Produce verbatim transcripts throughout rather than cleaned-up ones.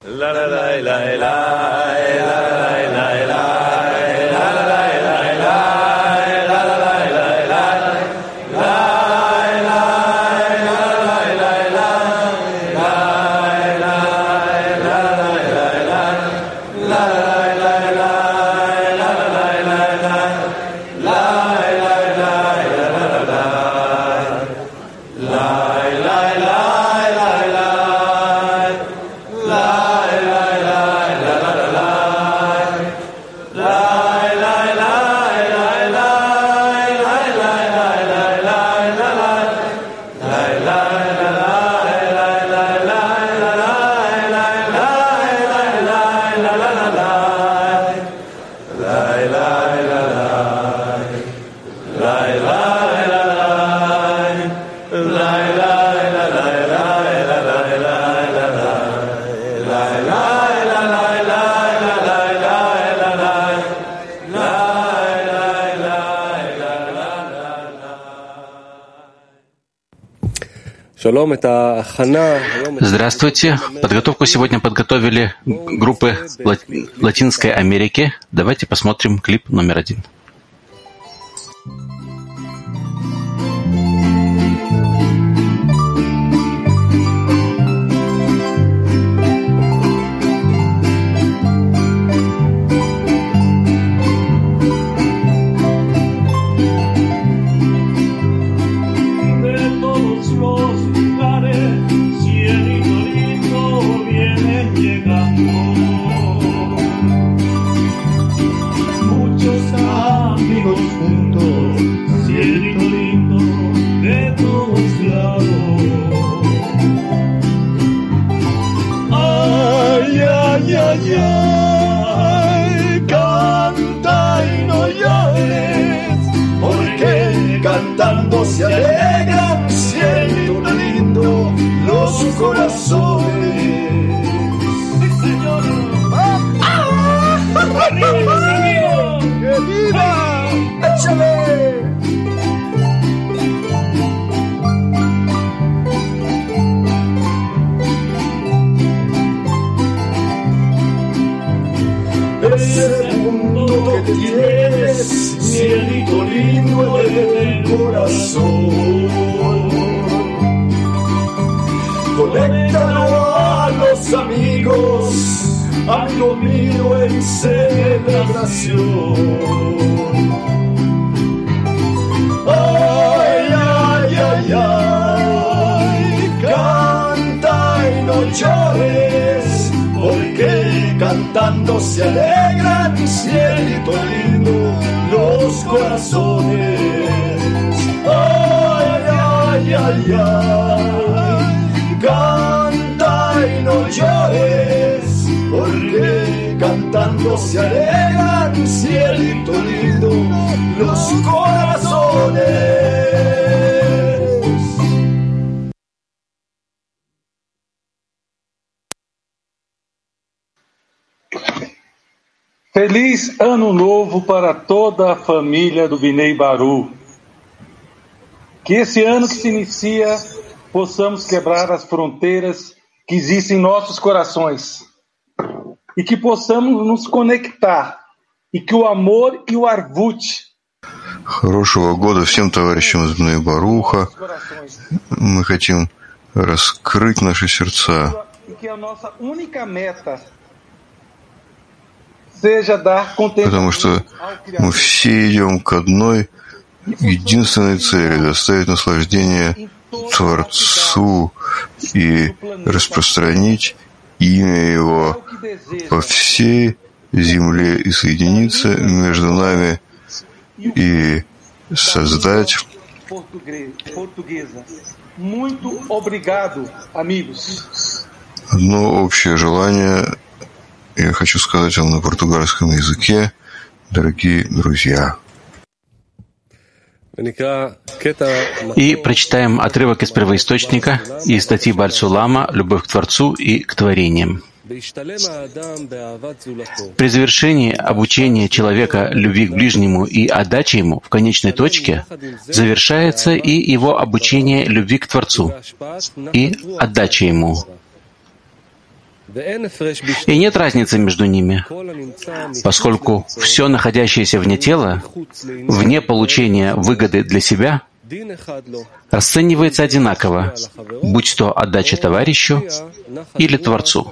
Здравствуйте. Подготовку сегодня подготовили группы Латинской Америки. Давайте посмотрим клип номер один. Cantando se alegran, cielito lindo, los corazones. ¡Sí, señor! ¡Ah! ¡Arriba, mis amigos! ¡Que viva! ¡Échale! Ese mundo que tienes, cielito lindo en el corazón, conéctalo a los amigos, amigo mío, en celebración. Ay, ay, ay, ay, canta y no llores, porque cantando se alegran, cielito lindo, los corazones. Ay, ay, ay, ay, canta y no llores, porque cantando se alegran, cielito lindo, los corazones. Feliz Ano Novo para toda a família do Vinei Baru. Que esse ano que se inicia, possamos quebrar as fronteiras que existem em nossos corações. E que possamos nos conectar. E que o amor e o arvut. Хорошего года всем товарищам из Бней Баруха. Мы хотим раскрыть наши сердца. E que a nossa única meta Потому что мы все идем к одной единственной цели — доставить наслаждение Творцу и распространить имя Его по всей земле и соединиться между нами и создать одно общее желание. Я хочу сказать вам на португальском языке, дорогие друзья. И прочитаем отрывок из первоисточника, из статьи Баль-Сулама «Любовь к Творцу и к творениям». При завершении обучения человека любви к ближнему и отдаче ему в конечной точке завершается и его обучение любви к Творцу и отдаче ему. И нет разницы между ними, поскольку все, находящееся вне тела, вне получения выгоды для себя, расценивается одинаково, будь то отдача товарищу или Творцу.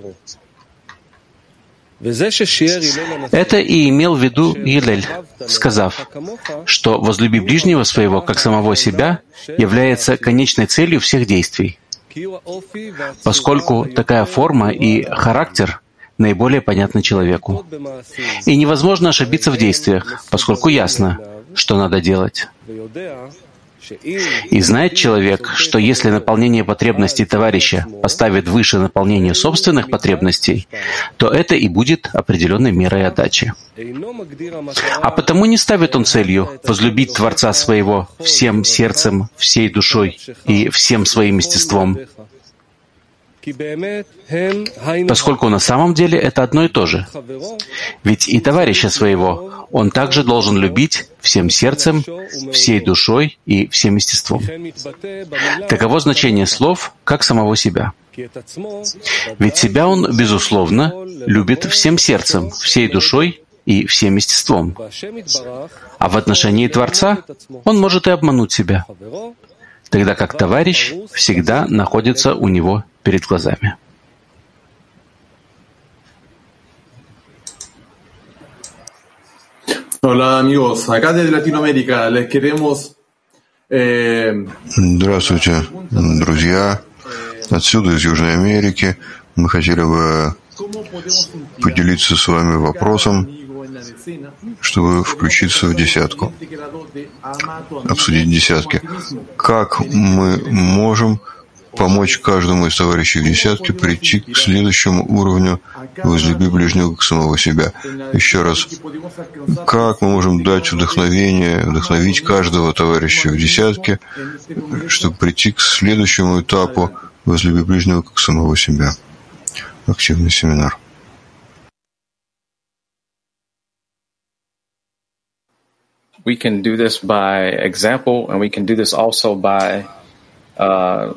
Это и имел в виду Гилель, сказав, что «возлюби ближнего своего, как самого себя» является конечной целью всех действий, поскольку такая форма и характер наиболее понятны человеку. И невозможно ошибиться в действиях, поскольку ясно, что надо делать. И знает человек, что если наполнение потребностей товарища поставит выше наполнения собственных потребностей, то это и будет определенной мерой отдачи. А потому не ставит он целью возлюбить Творца своего всем сердцем, всей душой и всем своим естеством, поскольку на самом деле это одно и то же. Ведь и товарища своего он также должен любить всем сердцем, всей душой и всем естеством. Таково значение слов, как самого себя. Ведь себя он, безусловно, любит всем сердцем, всей душой и всем естеством. А в отношении Творца он может и обмануть себя, тогда как товарищ всегда находится у него перед глазами. Hola amigos, acá desde Latinoamérica les queremos... Здравствуйте, друзья. Отсюда, из Южной Америки, мы хотели бы поделиться с вами вопросом, чтобы включиться в десятку, обсудить десятки. Как мы можем помочь каждому из товарищей в десятке прийти к следующему уровню «возлюби ближнего как самого себя». Еще раз, как мы можем дать вдохновение, вдохновить каждого товарища в десятке, чтобы прийти к следующему этапу «возлюби ближнего как самого себя». Активный семинар. We can do this by example, and we can do this also by uh,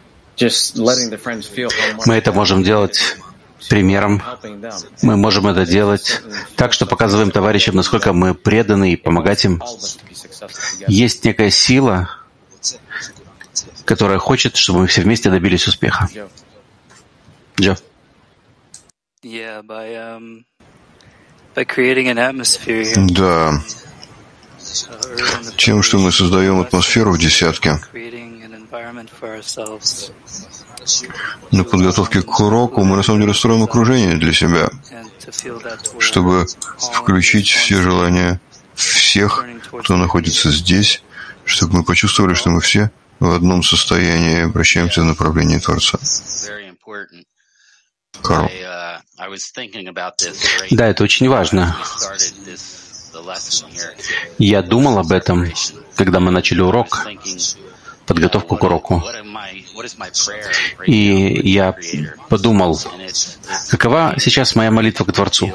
Мы это можем делать примером. Мы можем это делать так, что показываем товарищам, насколько мы преданы, и помогать им. Есть некая сила, которая хочет, чтобы мы все вместе добились успеха. Джо. Да. Тем, что мы создаем атмосферу в десятке, на подготовке к уроку мы на самом деле строим окружение для себя, чтобы включить все желания всех, кто находится здесь, чтобы мы почувствовали, что мы все в одном состоянии и обращаемся в направлении Творца. Карл. Да, это очень важно. Я думал об этом, когда мы начали урок, подготовку к уроку. И я подумал, какова сейчас моя молитва к Творцу.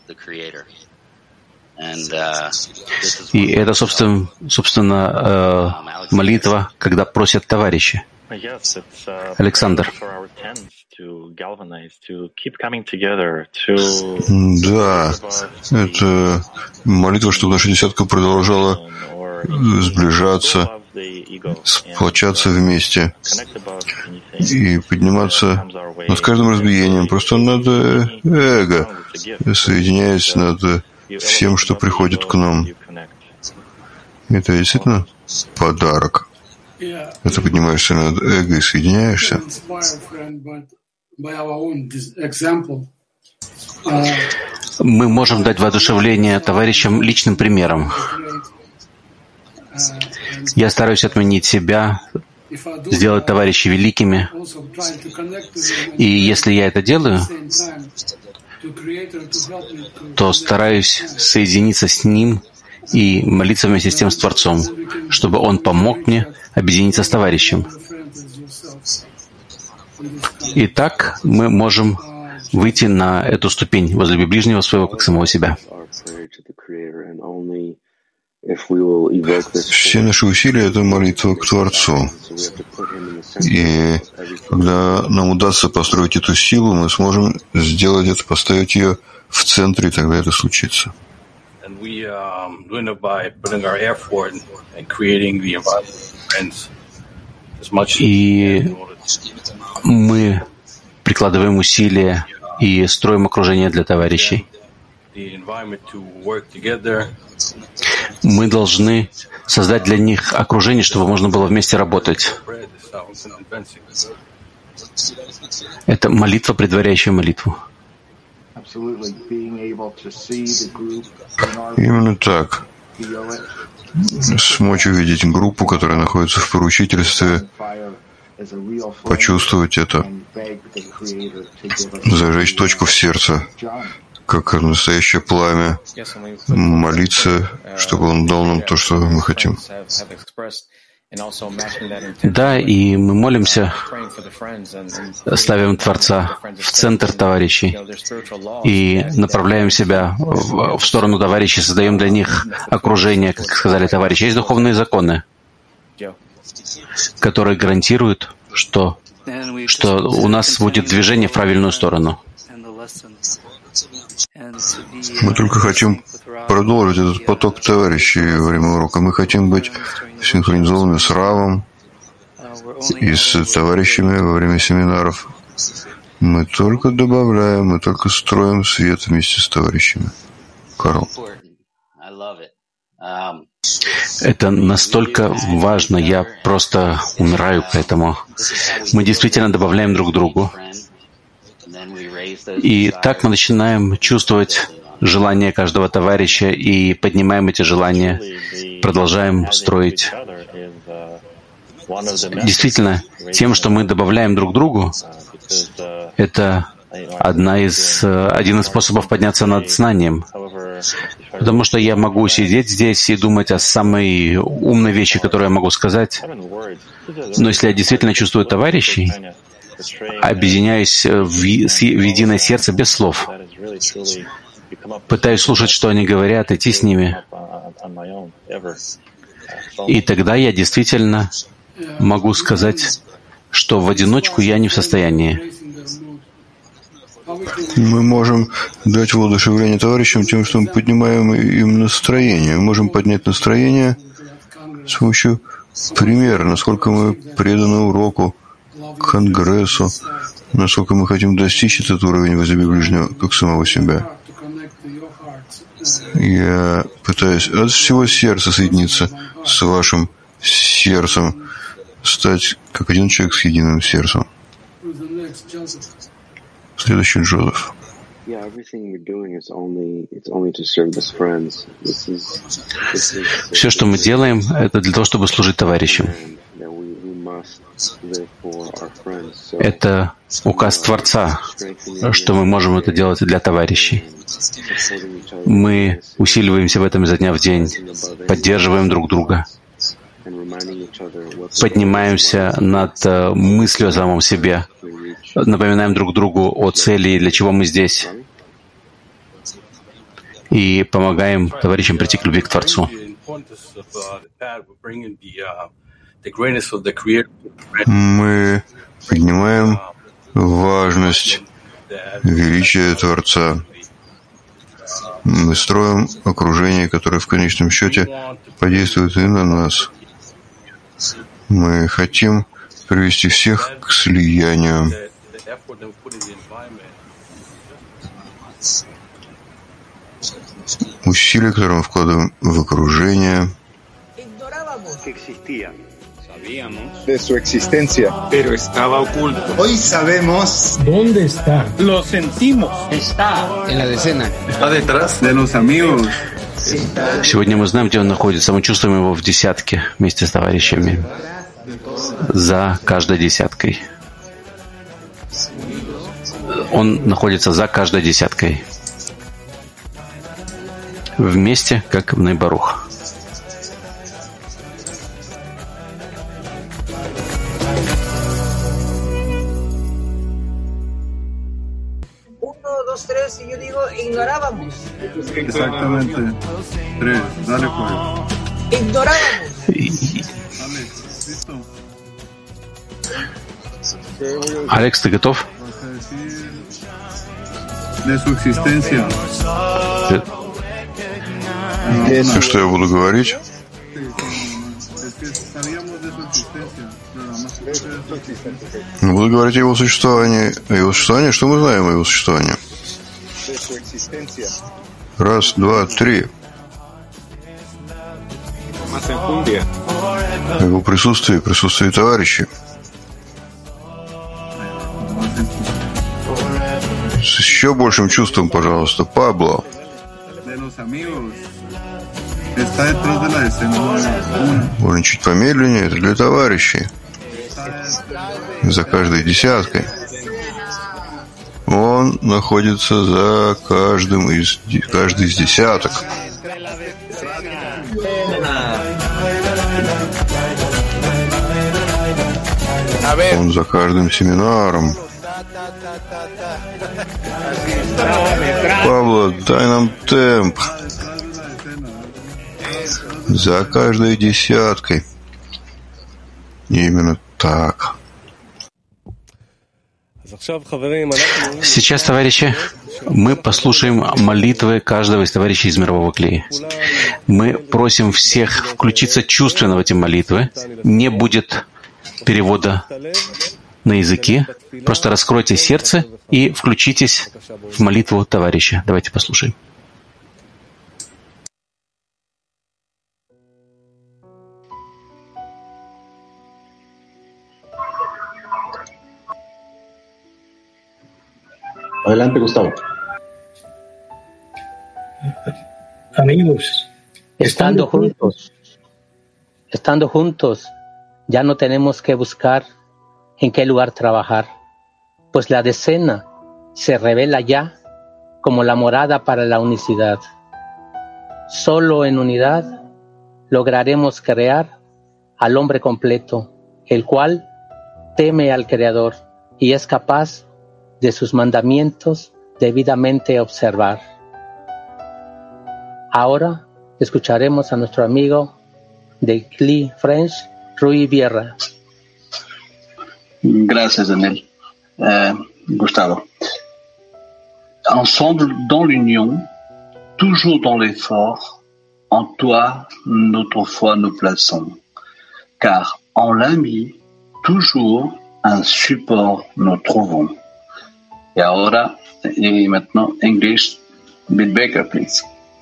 И это, собственно, собственно молитва, когда просят товарищи. Александр. Да, это молитва, чтобы наша десятка продолжала сближаться, сплочаться вместе и подниматься над каждым разбиением, просто над эго, соединяясь над всем, что приходит к нам. Это действительно подарок. Ты поднимаешься над эго и соединяешься. Мы можем дать воодушевление товарищам личным примером. Я стараюсь отменить себя, сделать товарищей великими. И если я это делаю, то стараюсь соединиться с Ним и молиться вместе с тем с Творцом, чтобы Он помог мне объединиться с товарищем. И так мы можем выйти на эту ступень возлюби ближнего своего, как самого себя. Все наши усилия — это молитва к Творцу. И когда нам удастся построить эту силу, мы сможем сделать это, поставить ее в центре, и тогда это случится. И мы прикладываем усилия и строим окружение для товарищей. Мы должны создать для них окружение, чтобы можно было вместе работать. Это молитва, предваряющая молитву. Именно так. Смочь увидеть группу, которая находится в поручительстве, почувствовать это, зажечь точку в сердце, как настоящее пламя, молиться, чтобы Он дал нам то, что мы хотим. Да, и мы молимся, ставим Творца в центр товарищей и направляем себя в, в сторону товарищей, создаем для них окружение, как сказали товарищи. Есть духовные законы, которые гарантируют, что, что у нас будет движение в правильную сторону. Мы только хотим продолжить этот поток товарищей во время урока. Мы хотим быть синхронизованными с Равом и с товарищами во время семинаров. Мы только добавляем, мы только строим свет вместе с товарищами. Карл. Это настолько важно, я просто умираю к этому. Мы действительно добавляем друг другу. И так мы начинаем чувствовать желания каждого товарища и поднимаем эти желания, продолжаем строить. Действительно, тем, что мы добавляем друг другу, это одна из, один из способов подняться над знанием. Потому что я могу сидеть здесь и думать о самой умной вещи, которую я могу сказать. Но если я действительно чувствую товарищей, объединяюсь в, в единое сердце без слов, пытаюсь слушать, что они говорят, идти с ними. И тогда я действительно могу сказать, что в одиночку я не в состоянии. Мы можем дать воодушевление товарищам тем, что мы поднимаем им настроение. Мы можем поднять настроение с помощью примера, насколько мы преданы уроку, Конгрессу, насколько мы хотим достичь этот уровень возлюби ближнего, как самого себя. Я пытаюсь от всего сердца соединиться с вашим сердцем, стать как один человек с единым сердцем. Следующий Джозеф. Все, что мы делаем, это для того, чтобы служить товарищам. Это указ Творца, что мы можем это делать для товарищей. Мы усиливаемся в этом изо дня в день, поддерживаем друг друга, поднимаемся над мыслью о самом себе, напоминаем друг другу о цели и для чего мы здесь, и помогаем товарищам прийти к любви к Творцу. Мы поднимаем важность величия Творца. Мы строим окружение, которое в конечном счете подействует и на нас. Мы хотим привести всех к слиянию. Усилия, которые мы вкладываем в окружение, de su existencia, pero estaba oculto. Hoy sabemos dónde está. Lo sentimos. Está en la decena. Está detrás de los amigos. Сегодня мы знаем, где он находится. Мы чувствуем его в десятке вместе с товарищами. За каждой десяткой. Он находится за каждой десяткой. Вместе, как в Ней-Барух. Tres, y yo digo, ignorábamos. Exactamente. Tres, dale pues. Ignorábamos. Алекс, ты готов? И что я буду говорить? Буду говорить о его существовании. О его существовании? Что мы знаем о его существовании? Раз, два, три. Его присутствие, присутствие товарищей. С еще большим чувством, пожалуйста, Пабло. Можно чуть помедленнее, это для товарищей. За каждой десяткой. Он находится за каждым из, каждый из десяток. Он за каждым семинаром. Пабло, дай нам темп. За каждой десяткой. Именно так. Сейчас, товарищи, мы послушаем молитвы каждого из товарищей из мирового клея. Мы просим всех включиться чувственно в эти молитвы. Не будет перевода на языки. Просто раскройте сердце и включитесь в молитву товарища. Давайте послушаем. Adelante, Gustavo. Amigos, estando juntos, estando juntos, ya no tenemos que buscar en qué lugar trabajar, pues la decena se revela ya como la morada para la unicidad. Solo en unidad lograremos crear al hombre completo, el cual teme al Creador y es capaz de sus mandamientos debidamente observar. Ahora escucharemos a nuestro amigo de Cli French, Rui Vierra. Gracias, Daniel. Euh, Gustavo. Ensemble dans l'union, toujours dans l'effort, en toi notre foi nous plaçons, car en l'ami, toujours un support nous trouvons. Et ahora, et maintenant, English, Bill Baker, please.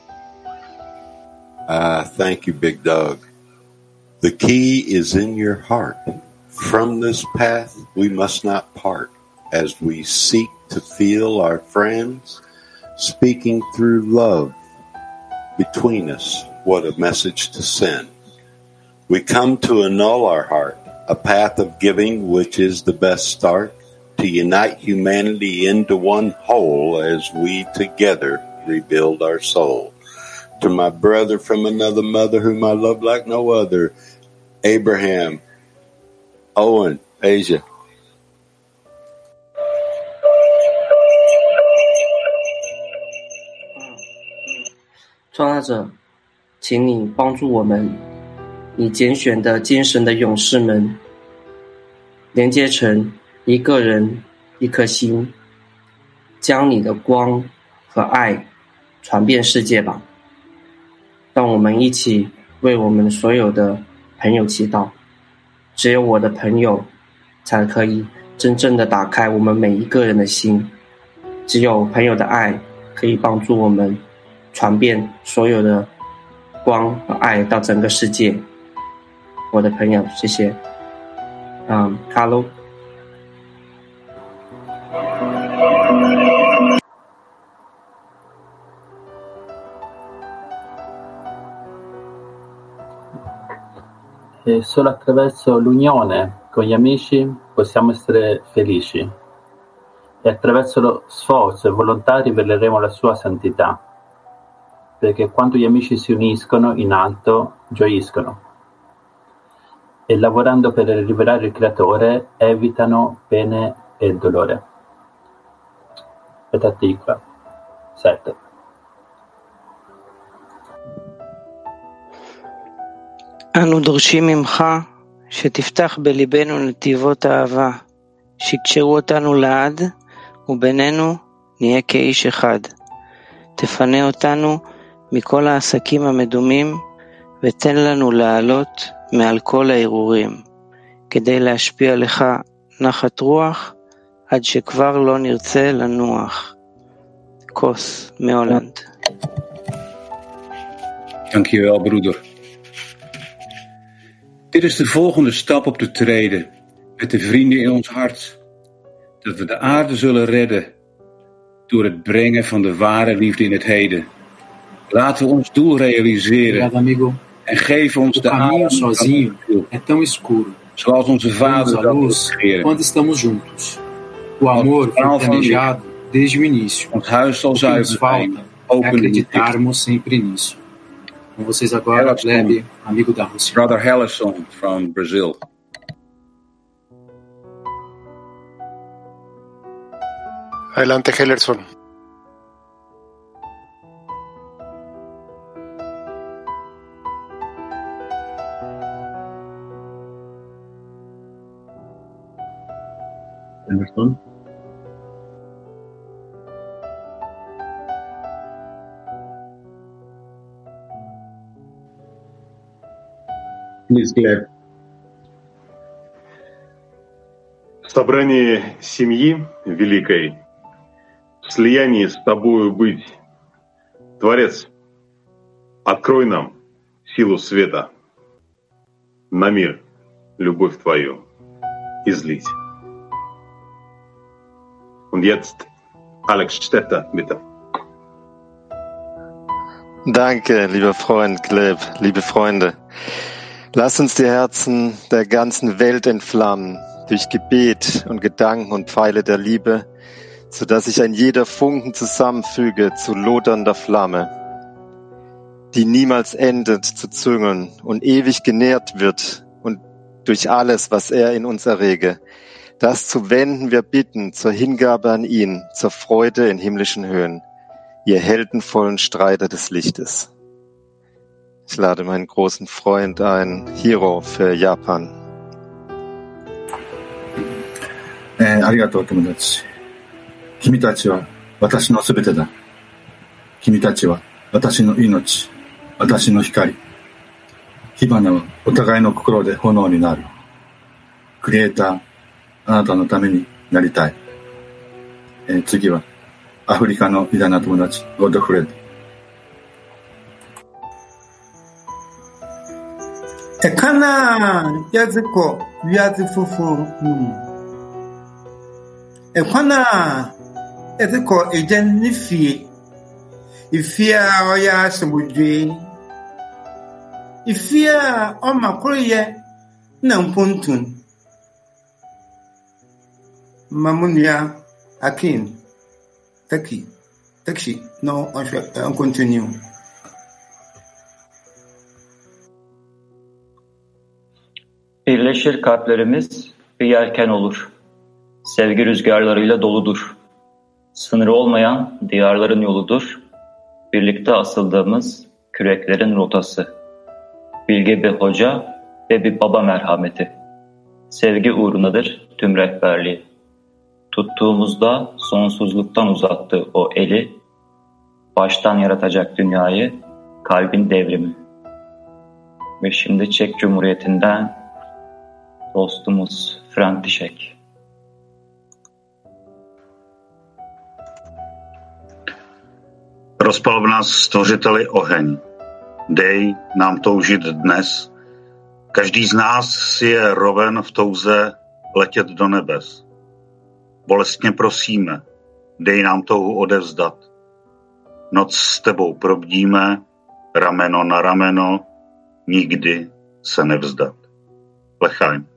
Uh, thank you, Big Dog. The key is in your heart. From this path we must not part, as we seek to feel our friends speaking through love between us. What a message to send. We come to annul our heart, a path of giving which is the best start, to unite humanity into one whole as we together rebuild our soul. To my brother from another mother whom I love like no other, Abraham, Owen, Asia. "创造者，请你帮助我们，你拣选的精神的勇士们，连接成一个人一颗心，将你的光和爱传遍世界吧。让我们一起为我们所有的朋友祈祷。只有我的朋友才可以真正的打开我们每一个人的心，只有朋友的爱可以帮助我们传遍所有的光和爱到整个世界。我的朋友，谢谢。嗯，卡洛。 E solo attraverso l'unione con gli amici possiamo essere felici e attraverso lo sforzo e volontà riveleremo la sua santità, perché quando gli amici si uniscono in alto gioiscono e lavorando per rivelare il Creatore evitano pene e dolore. Petatikva sette. אנו דורשים ממך שתפתח בליבנו נתיבות אהבה שיקשרו אותנו לעד, ובינינו נהיה כאיש אחד. תפנה אותנו מכל העסקים המדומים, ותן לנו לעלות מעל כל הערעורים, כדי להשפיע לך נחת רוח, עד שכבר לא נרצה לנוח. כוס מהולנד. Dankjewel, broeder. Dit is de volgende stap op de trede, met de vrienden in ons hart, dat we de aarde zullen redden, door het brengen van de ware liefde in het heden. Laten we ons doel realiseren en geef ons de caminho sozinho é tão escuro, zoals onze Vader dat wil. Quando estamos juntos. O amor foi planejado desde o início. Ons huis zal zuiver zijn. É acreditarmos sempre nisso. Com vocês agora, Gleb, amigo da Rússia. Brother Hellerson from Brazil. Adelante, Hellerson. Hellerson. Please, Gleb. В собрании семьи великой, в слиянии с тобою быть, Творец, открой нам силу света на мир, любовь твою излить. Und jetzt Alex Stetter, bitte. Danke, lieber Freund Gleb, liebe Freunde. Lass uns die Herzen der ganzen Welt entflammen, durch Gebet und Gedanken und Pfeile der Liebe, sodass sich ein jeder Funken zusammenfüge zu lodernder Flamme, die niemals endet zu züngeln und ewig genährt wird und durch alles, was er in uns errege. Das zu wenden wir bitten zur Hingabe an ihn, zur Freude in himmlischen Höhen, ihr heldenvollen Streiter des Lichtes. Ich lade meinen großen Freund ein, Hiro für Japan. えー、ありがとう、友達。君たちは私のすべてだ。君たちは私の命、私の光。火花はお互いの心で炎になる。クリエイター、あなたのためになりたい。えー、次はアフリカの偉大な友達、ゴッドフレッド。 Ekana yaziko wiazi fufu num. Ekwana yaziko ejen nifi. Ifia oya semudwe. Ifia omakroye na mpuntun. Mamunia Akin. Taki. Taki. No, on continue. Birleşir kalplerimiz bir yelken olur. Sevgi rüzgarlarıyla doludur. Sınırı olmayan diyarların yoludur. Birlikte asıldığımız küreklerin rotası. Bilge bir hoca ve bir baba merhameti. Sevgi uğrunadır tüm rehberliği. Tuttuğumuzda sonsuzluktan uzattığı o eli, baştan yaratacak dünyayı, kalbin devrimi. Ve şimdi Çek Cumhuriyeti'nden dostumuz František. Rozpal v nás, Stvořiteli, oheň. Dej nám toužit dnes. Každý z nás si je roven v touze letět do nebes. Bolestně prosíme, dej nám touhu odevzdat. Noc s tebou probdíme, rameno na rameno, nikdy se nevzdat. Lechaim.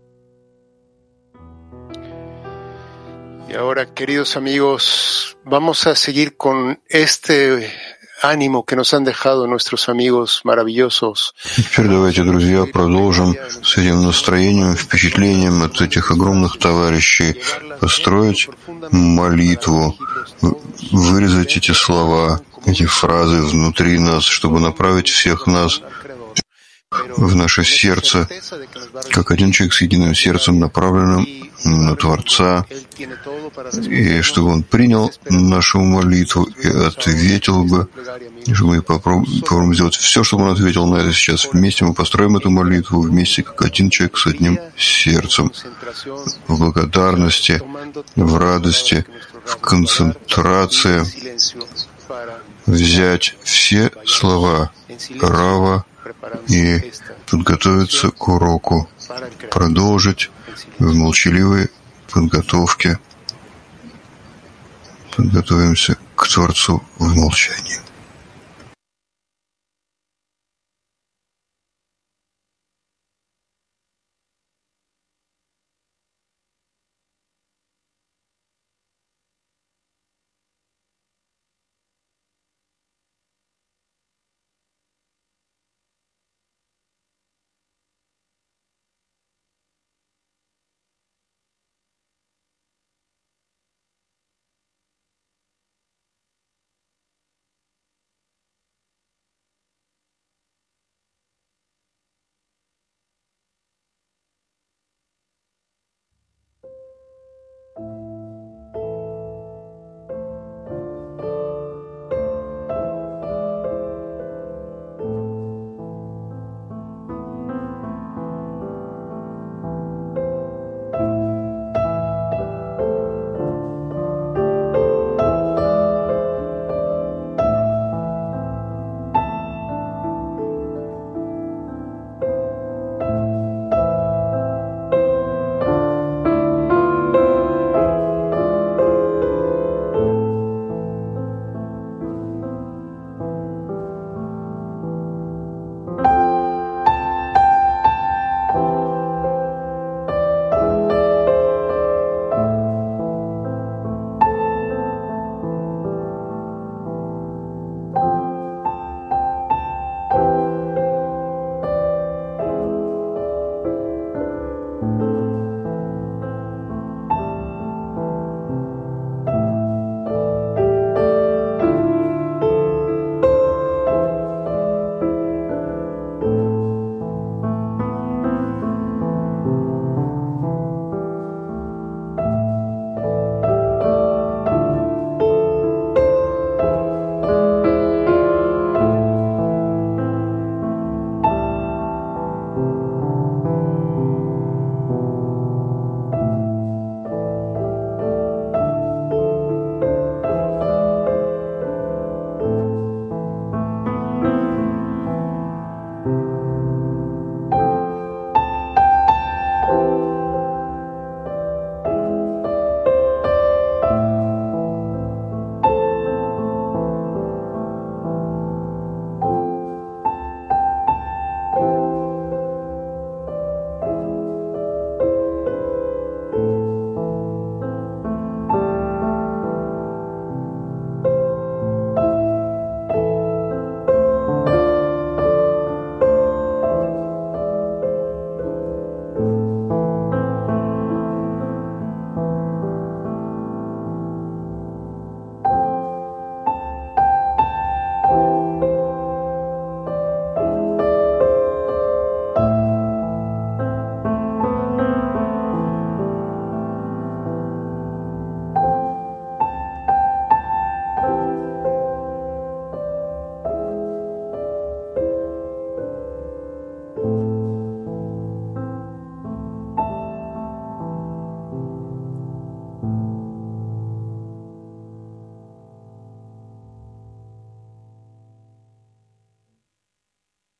Y ahora, queridos amigos, vamos a seguir con este ánimo que nos han dejado nuestros amigos maravillosos. Теперь давайте, друзья, продолжим с этим настроением, впечатлением от этих огромных товарищей построить молитву, вырезать эти слова, эти фразы внутри нас, чтобы направить всех нас в наше сердце, как один человек с единым сердцем, направленным на Творца, и чтобы Он принял нашу молитву и ответил бы, и чтобы мы попробуем сделать все, чтобы Он ответил на это сейчас. Вместе мы построим эту молитву, вместе, как один человек с одним сердцем, в благодарности, в радости, в концентрации, взять все слова Рава и подготовиться к уроку, продолжить в молчаливой подготовке. Подготовимся к Творцу в молчании.